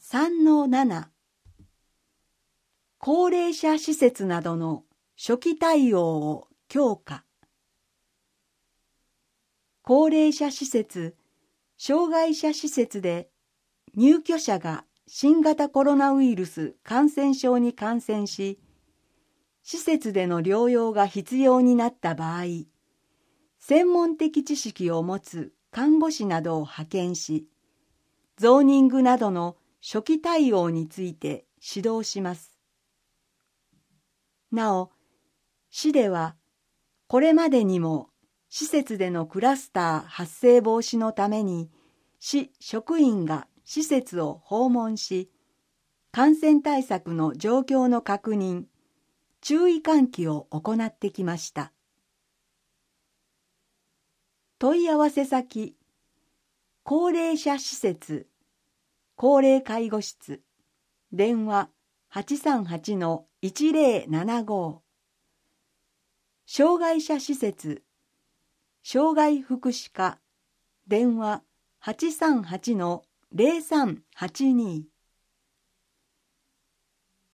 3-7 高齢者施設などの初期対応を強化。高齢者施設、障害者施設で入居者が新型コロナウイルス感染症に感染し、施設での療養が必要になった場合、専門的知識を持つ看護師などを派遣し、ゾーニングなどの初期対応について指導します。なお、市ではこれまでにも施設でのクラスター発生防止のために市職員が施設を訪問し、感染対策の状況の確認、注意喚起を行ってきました。問い合わせ先、高齢者施設、高齢介護室、電話838-1075、障害者施設、障害福祉課、電話838-0382